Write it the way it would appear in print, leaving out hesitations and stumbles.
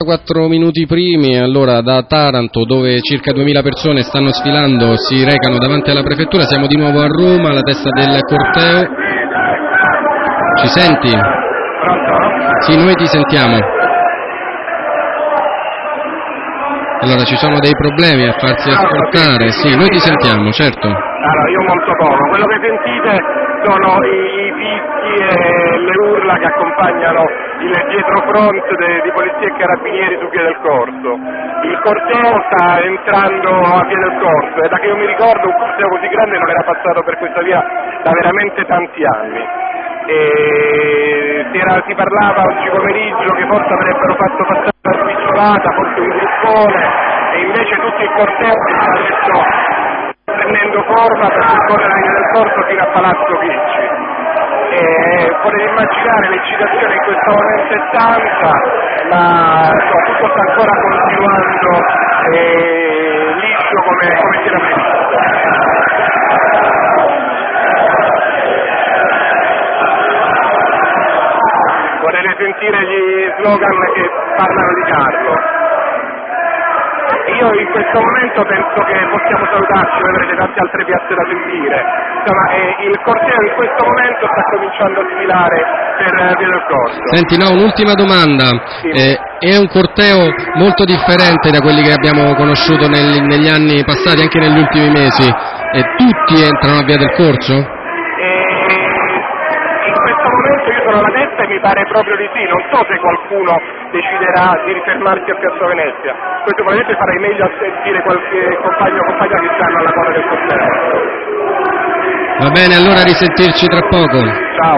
4 minuti primi, allora da Taranto, dove circa 2000 persone stanno sfilando, si recano davanti alla prefettura. Siamo di nuovo a Roma, alla testa del corteo. Ci senti? Pronto? Sì, noi ti sentiamo. Allora, ci sono dei problemi a farsi ascoltare. Sì, noi ti sentiamo, certo. Allora, io molto poco. Quello che sentite sono i fischi e le urla che accompagnano il dietrofront di polizia e carabinieri su Via del Corso. Il corteo sta entrando a Via del Corso e da che io mi ricordo un corteo così grande non era passato per questa via da veramente tanti anni. Si parlava oggi pomeriggio che forse avrebbero fatto passare la spicciolata, forse un gruppone, e invece tutto il corteo sta adesso prendendo forma per percorrere Via del Corso fino a Palazzo Chicci. Potete immaginare l'eccitazione in questo momento è tanta, ma tutto sta ancora continuando liscio come si era previsto. Vorrei sentire gli slogan che parlano di Carlo. Io in questo momento penso che possiamo salutarci, voi avrete tante altre piazze da sentire. Insomma, il corteo in questo momento sta cominciando a sfilare per Via del Corso. Senti, no, un'ultima domanda. Sì. È un corteo molto differente da quelli che abbiamo conosciuto negli anni passati, anche negli ultimi mesi. Tutti entrano a Via del Corso? Io sono alla testa e mi pare proprio di sì, non so se qualcuno deciderà di rifermarsi a Piazza Venezia, questo probabilmente farei meglio a sentire qualche compagno o compagna che stanno alla coda del corteo. Va bene, allora risentirci tra poco. Ciao.